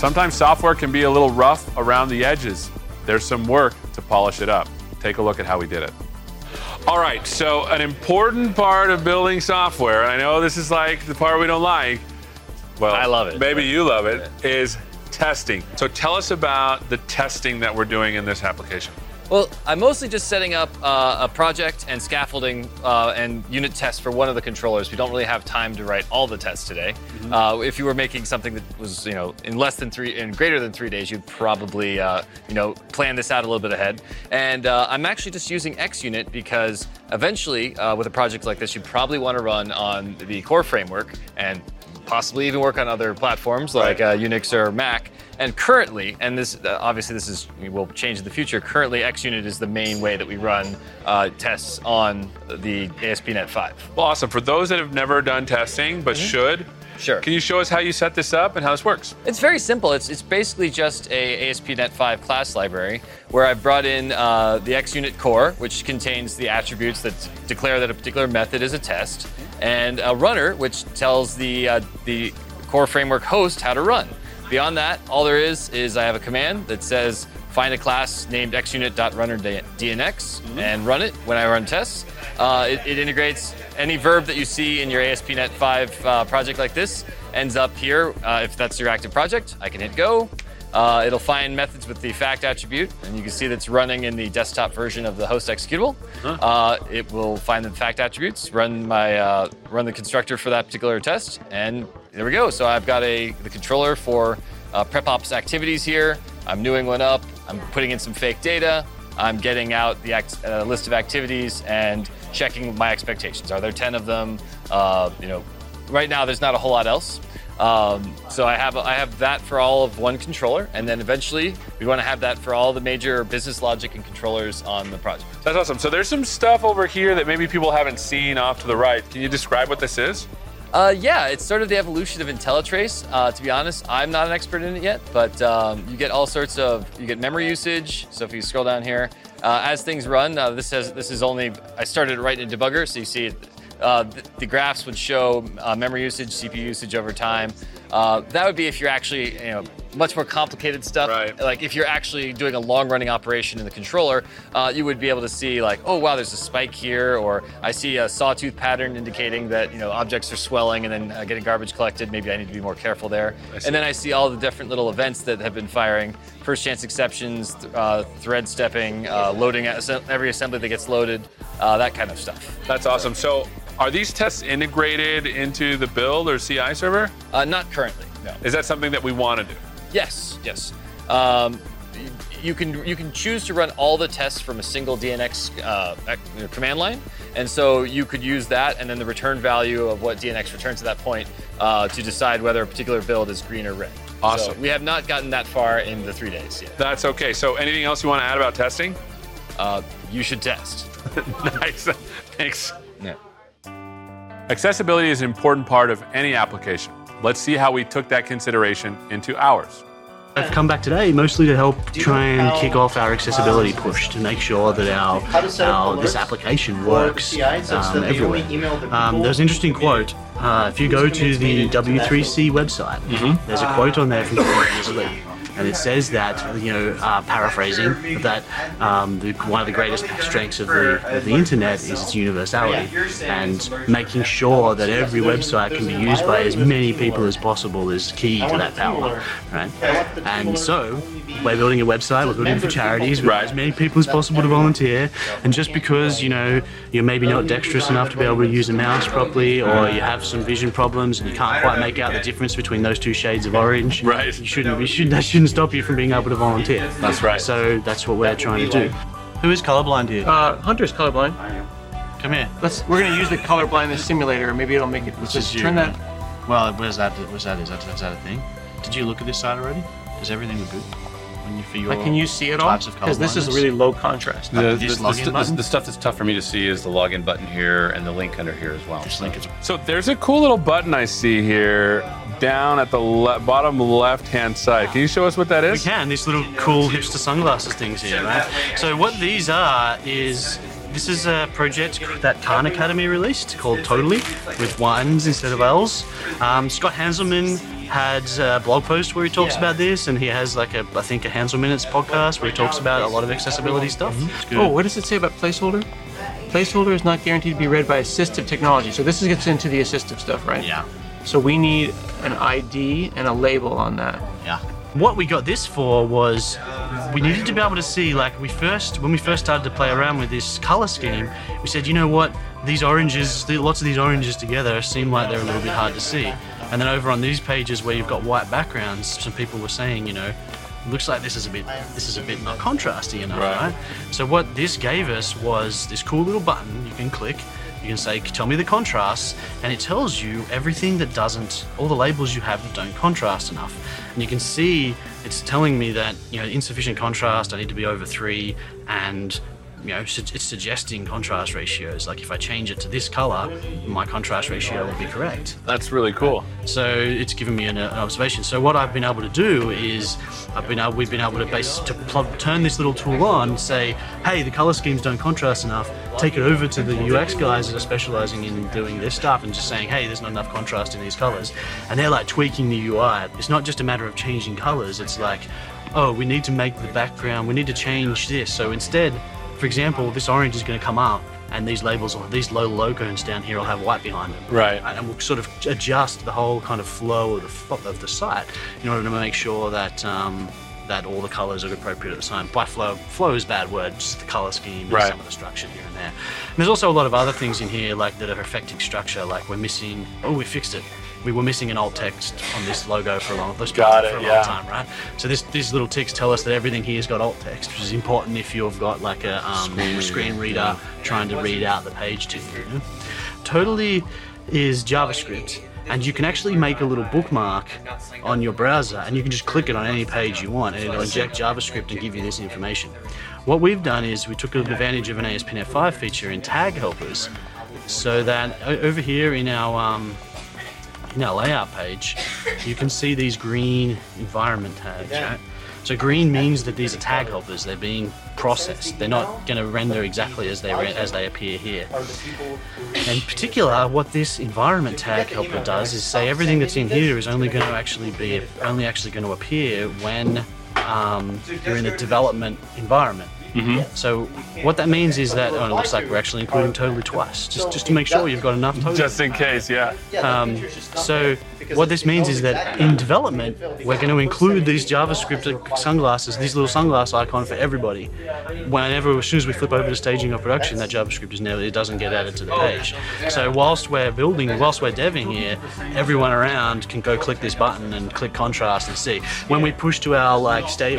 Sometimes software can be a little rough around the edges. There's some work to polish it up. Take a look at how we did it. All right, so an important part of building software, and I know this is like the part we don't like, well, I love it. Maybe you love it, is testing. So tell us about the testing that we're doing in this application. Well, I'm mostly just setting up a project and scaffolding and unit tests for one of the controllers. We don't really have time to write all the tests today. If you were making something that was, in greater than 3 days, you'd probably, plan this out a little bit ahead. And I'm actually just using XUnit because eventually, with a project like this, you probably want to run on the core framework and possibly even work on other platforms like Unix or Mac. And currently, and this obviously will change in the future, currently XUnit is the main way that we run tests on the ASP.NET 5. Well, awesome. For those that have never done testing but should, Sure. Can you show us how you set this up and how this works? It's very simple. It's basically just a ASP.NET 5 class library where I've brought in the XUnit core, which contains the attributes that declare that a particular method is a test, and a runner, which tells the core framework host how to run. Beyond that, all there is I have a command that says find a class named xunit.runnerdnx and run it when I run tests. It integrates any verb that you see in your ASP.NET 5 project like this, ends up here. If that's your active project, I can hit go. It'll find methods with the fact attribute, and you can see that's running in the desktop version of the host executable. It will find the fact attributes, run the constructor for that particular test, and there we go. So I've got the controller for PrepOps activities here. I'm newing one up. I'm putting in some fake data. I'm getting out the list of activities and checking my expectations. Are there 10 of them? Right now there's not a whole lot else. So I have that for all of one controller, and then eventually we want to have that for all the major business logic and controllers on the project. That's awesome. So there's some stuff over here that maybe people haven't seen off to the right. Can you describe what this is? Yeah, it's sort of the evolution of IntelliTrace. To be honest, I'm not an expert in it yet, but you get all sorts of, you get memory usage. So if you scroll down here, as things run, I started it right in debugger, so you see the graphs would show memory usage, CPU usage over time. That would be if you're actually, much more complicated stuff. Right. Like if you're actually doing a long-running operation in the controller, you would be able to see like, oh wow, there's a spike here, or I see a sawtooth pattern indicating that objects are swelling and then getting garbage collected. Maybe I need to be more careful there. And then I see all the different little events that have been firing: first chance exceptions, thread stepping, loading every assembly that gets loaded, that kind of stuff. That's awesome. So are these tests integrated into the build or CI server? Not currently, no. Is that something that we want to do? Yes. You can choose to run all the tests from a single DNX command line, and so you could use that and then the return value of what DNX returns at that point to decide whether a particular build is green or red. Awesome. So we have not gotten that far in the 3 days yet. That's okay. So anything else you want to add about testing? You should test. Nice. Thanks. Yeah. Accessibility is an important part of any application. Let's see how we took that consideration into ours. I've come back today mostly to help try and kick off our accessibility push to make sure that this application works everywhere. There's an interesting quote. If you go to the W3C website, there's a quote on there from Berners-Lee. And it says that, paraphrasing, that one of the greatest strengths of the internet is its universality, and making sure that every website can be used by as many people as possible is key to that power, right? And so we're building a website, we're building it for charities, we want as many people as possible to volunteer, and just because, you're maybe not dexterous enough to be able to use a mouse properly, or you have some vision problems and you can't quite make out the difference between those two shades of orange, right? That shouldn't stop you from being able to volunteer. That's right. So that's what we're trying to do. Who is colorblind here? Hunter's colorblind. Come here. We're gonna use the colorblindness simulator. Maybe it'll make it. Let's just turn that. Well, where's that? Is that a thing? Did you look at this site already? Does everything look good? Can you see it all? Because this is really low contrast. The stuff that's tough for me to see is the login button here and the link under here as well. So there's a cool little button I see here down at the bottom left-hand side. Can you show us what that is? We can. These little cool hipster sunglasses things here, right? So what these are is, this is a project that Khan Academy released called Totally, with Y's instead of L's. Scott Hanselman had a blog post where he talks about this, and he has like I think a Hansel Minutes podcast where he talks about a lot of accessibility stuff. It's good. Oh, what does it say about placeholder? Placeholder is not guaranteed to be read by assistive technology. So this gets into the assistive stuff, right? Yeah. So we need an ID and a label on that. Yeah. What we got this for was we needed to be able to see, like when we first started to play around with this color scheme, we said, you know what, these oranges, lots of these oranges together seem like they're a little bit hard to see. And then over on these pages where you've got white backgrounds, some people were saying, you know, looks like this is a bit not contrasty enough, right? So what this gave us was this cool little button you can click. You can say, tell me the contrasts, and it tells you everything that doesn't, all the labels you have that don't contrast enough. And you can see it's telling me that, you know, insufficient contrast, I need to be over 3, and you know, it's suggesting contrast ratios. Like if I change it to this color, my contrast ratio will be correct. That's really cool. So it's given me an observation. So what I've been able to do is we've been able to turn this little tool on and say, hey, the color schemes don't contrast enough. Take it over to the UX guys that are specializing in doing this stuff and just saying, hey, there's not enough contrast in these colors. And they're like tweaking the UI. It's not just a matter of changing colors. It's like, oh, we need to make the background, we need to change this. So instead, for example, this orange is going to come up, and these labels or these low logos down here will have white behind them. Right. And we'll sort of adjust the whole kind of flow of the site in order to make sure that that all the colors are appropriate at the time. By flow is a bad word, just the color scheme and some of the structure here and there. And there's also a lot of other things in here like that are affecting structure, like we fixed it. We were missing an alt text on this logo for a long time, right? So these little ticks tell us that everything here's got alt text, which is important if you've got like a screen reader trying to read out the page to you. You know? Totally is JavaScript, and you can actually make a little bookmark on your browser, and you can just click it on any page you want, and it'll inject JavaScript and give you this information. What we've done is we took advantage of an ASP.NET 5 feature in tag helpers, so that over here in our layout page, you can see these green environment tags, right? So green means that these are tag helpers. They're being processed. They're not going to render exactly as they appear here. In particular, what this environment tag helper does is say everything that's in here is only actually going to appear when you're in a development environment. Mm-hmm. So what that means is that it looks like we're actually including totally twice, just to make sure you've got enough totally. Just in case, yeah. So what this means is that in development, we're going to include these JavaScript sunglasses, these little sunglass icon for everybody. As soon as we flip over to staging or production, that JavaScript it doesn't get added to the page. So whilst we're deving here, everyone around can go click this button and click contrast and see. When we push to our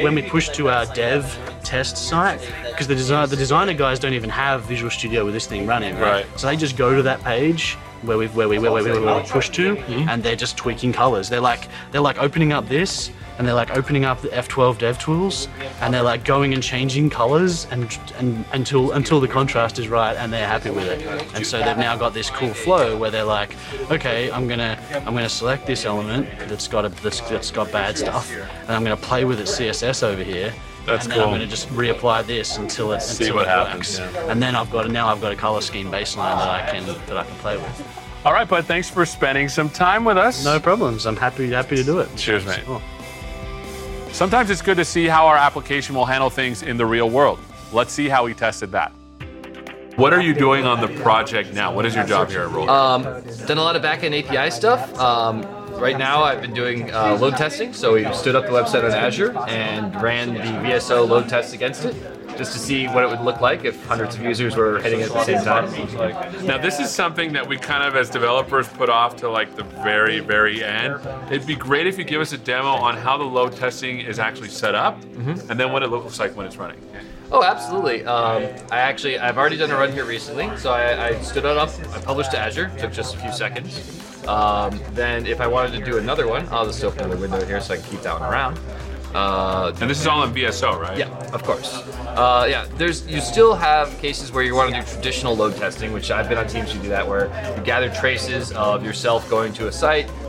dev test site, because the designer guys don't even have Visual Studio with this thing running, right? So they just go to that page where we push to, and they're just tweaking colors. They're like opening up this, and they're like opening up the F12 DevTools, and they're like going and changing colors and until the contrast is right, and they're happy with it. And so they've now got this cool flow where they're like, okay, I'm gonna select this element that's got bad stuff, and I'm gonna play with its CSS over here. That's cool. Cool. I'm going to just reapply this until it happens. works. Yeah. And then I've got a color scheme baseline that I can play with. All right, bud. Thanks for spending some time with us. No problems. I'm happy to do it. Cheers, mate. Cool. Sometimes it's good to see how our application will handle things in the real world. Let's see how we tested that. What are you doing on the project now? What is your job here at Roll? Done a lot of backend API stuff. Right now, I've been doing load testing. So we stood up the website on Azure and ran the VSO load test against it, just to see what it would look like if hundreds of users were hitting it at the same time. Now, this is something that we kind of, as developers, put off to like the very, very end. It'd be great if you give us a demo on how the load testing is actually set up, and then what it looks like when it's running. Oh, absolutely. I've already done a run here recently. So I stood it up, I published to Azure, took just a few seconds. Then if I wanted to do another one, I'll just open another window here so I can keep that one around. And this is all in VSO, right? Yeah, of course. You still have cases where you want to do traditional load testing, which I've been on teams who do that, where you gather traces of yourself going to a site,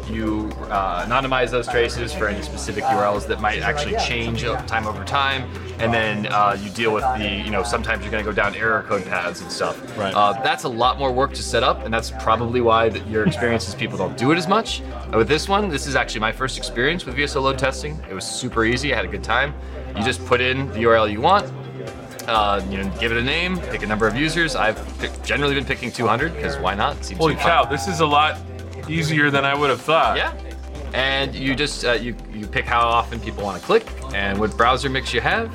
you anonymize those traces for any specific URLs that might actually change time over time, and then you deal with the, sometimes you're going to go down error code paths and stuff. Right. That's a lot more work to set up, and that's probably why your experience is people don't do it as much. With this one, this is actually my first experience with VSO load testing. It was super easy. I had a good time. You just put in the URL you want, give it a name, pick a number of users. I've generally been picking 200 because why not? It seems Holy to be fun. cow, this is a lot easier than I would have thought. Yeah. And you just you pick how often people want to click and what browser mix you have.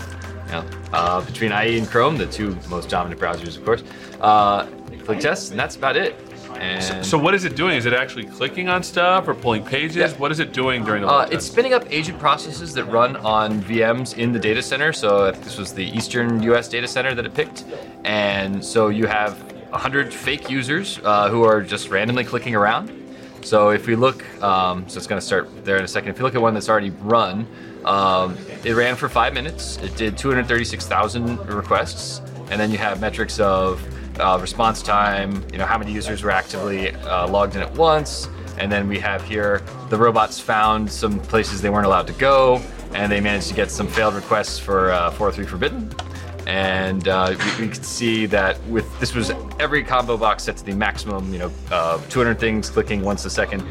Between IE and Chrome, the two most dominant browsers, of course. Click tests, and that's about it. And So what is it doing? Is it actually clicking on stuff or pulling pages? Yeah. What is it doing during the load it's test? spinning up agent processes that run on VMs in the data center. So I think this was the Eastern US data center that it picked. And so you have 100 fake users who are just randomly clicking around. So if we look, so it's going to start there in a second. If you look at one that's already run, it ran for 5 minutes. It did 236,000 requests. And then you have metrics of response time, how many users were actively logged in at once. And then we have here, the robots found some places they weren't allowed to go, and they managed to get some failed requests for 403 Forbidden. And we could see that this was every combo box set to the maximum, 200 things clicking once a second.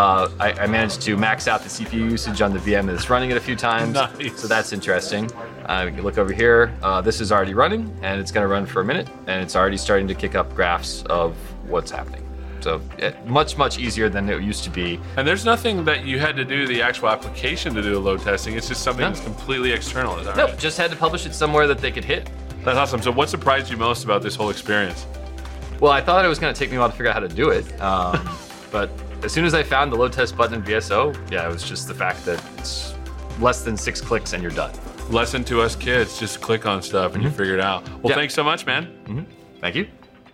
I managed to max out the CPU usage on the VM that's running it a few times. Nice. So that's interesting. We can look over here. This is already running, and it's going to run for a minute, and it's already starting to kick up graphs of what's happening. So much, much easier than it used to be. And there's nothing that you had to do the actual application to do the load testing. It's just something that's completely external. Is that Nope, right? just had to publish it somewhere that they could hit. That's awesome. So what surprised you most about this whole experience? Well, I thought it was going to take me a while to figure out how to do it. But as soon as I found the load test button in VSO, it was just the fact that it's less than 6 clicks and you're done. Lesson to us kids, just click on stuff and you figure it out. Well, Yeah. thanks so much, man. Thank you.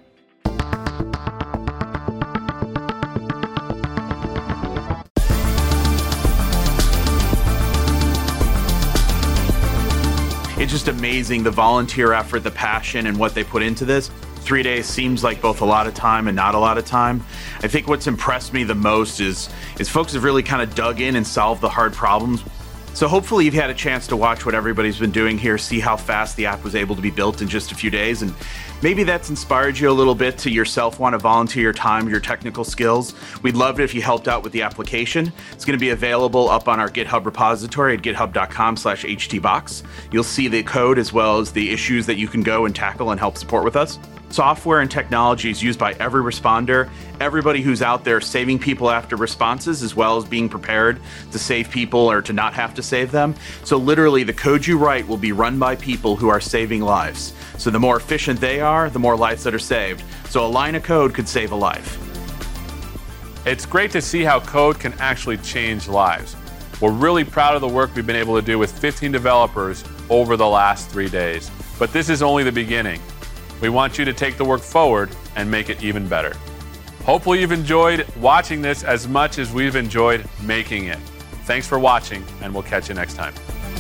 It's just amazing, the volunteer effort, the passion, and what they put into this. 3 days seems like both a lot of time and not a lot of time. I think what's impressed me the most is folks have really kind of dug in and solved the hard problems. So hopefully you've had a chance to watch what everybody's been doing here, see how fast the app was able to be built in just a few days, and maybe that's inspired you a little bit to yourself want to volunteer your time, your technical skills. We'd love it if you helped out with the application. It's going to be available up on our GitHub repository at github.com/htbox. You'll see the code as well as the issues that you can go and tackle and help support with us. Software and technology is used by every responder, everybody who's out there saving people after responses, as well as being prepared to save people or to not have to save them. So literally the code you write will be run by people who are saving lives. So the more efficient they are, the more lives that are saved. So a line of code could save a life. It's great to see how code can actually change lives. We're really proud of the work we've been able to do with 15 developers over the last 3 days. But this is only the beginning. We want you to take the work forward and make it even better. Hopefully you've enjoyed watching this as much as we've enjoyed making it. Thanks for watching, and we'll catch you next time.